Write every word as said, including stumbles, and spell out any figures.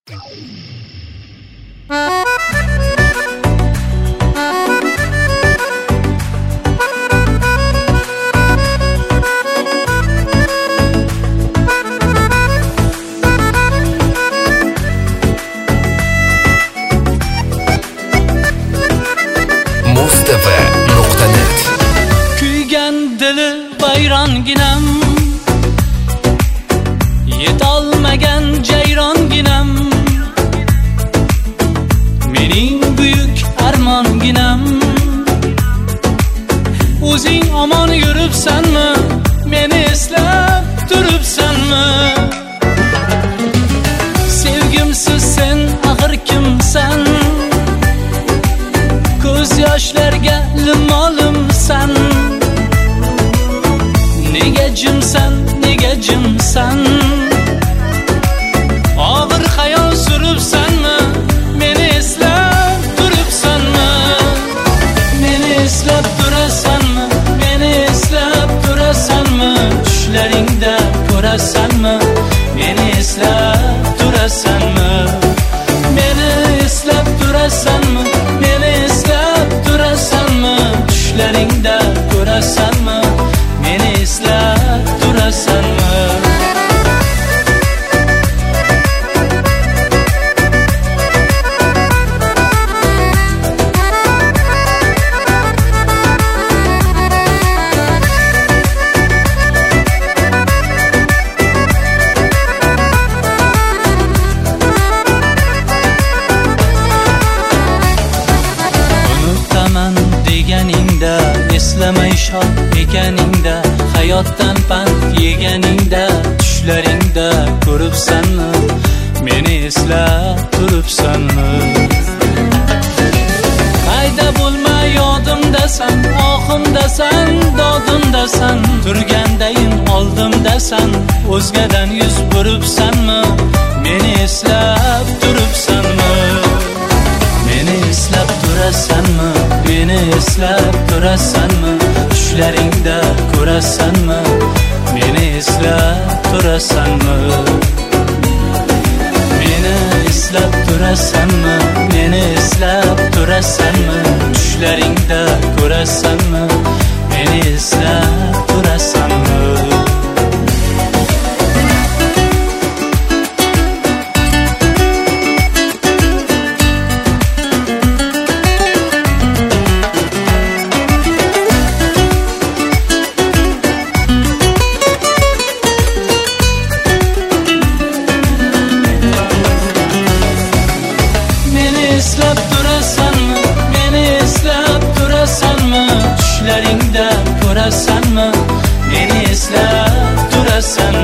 Mustafa nuqta net. Kuygan dili vayronginam, yetolmagan jayronginam, mening buyuk armonginam. O'zing omon yuribsanmi, meni eslab turibsanmi? Sevgimsiz sen axir kimsan? Ko'z yoshlarga limolimsan. Nega jimsan, nega jimsan? Og'ir xayol suribsanmi? Meni eslab turibsanmi? Meni eslab turasanmi? Meni eslab turasanmi? Tushlaringda ko'rasanmi? Meni eslab turasanmi? Meni eslab turasanmi? Meni eslab turasanmi? Tushlaringda ko'rasanmi? Meni eslab turasanmi? Eslamay shod ekaningda, hayotdan pand yeganingda, tushlaringda ko'ribsanmi? Meni eslab turibsanmi? Qayda bo'lma yodimdasan, ohimdasan, dodimdasan, turgandayin oldimdasan, o'zgadan yuz buribsanmi? Meni eslab turibsanmi? Meni eslab turasanmi? Meni eslab turasanmi? Tushlaringda ko'rasanmi? Meni eslab turasanmi? Meni eslab turasanmi? Meni eslab turasanmi? Tushlaringda ko'rasanmi? Meni eslab turasanmi? Eslab turasanmi? Meni eslab turasanmi? Tushlaringda ko'rasanmi? Meni eslab turasanmi?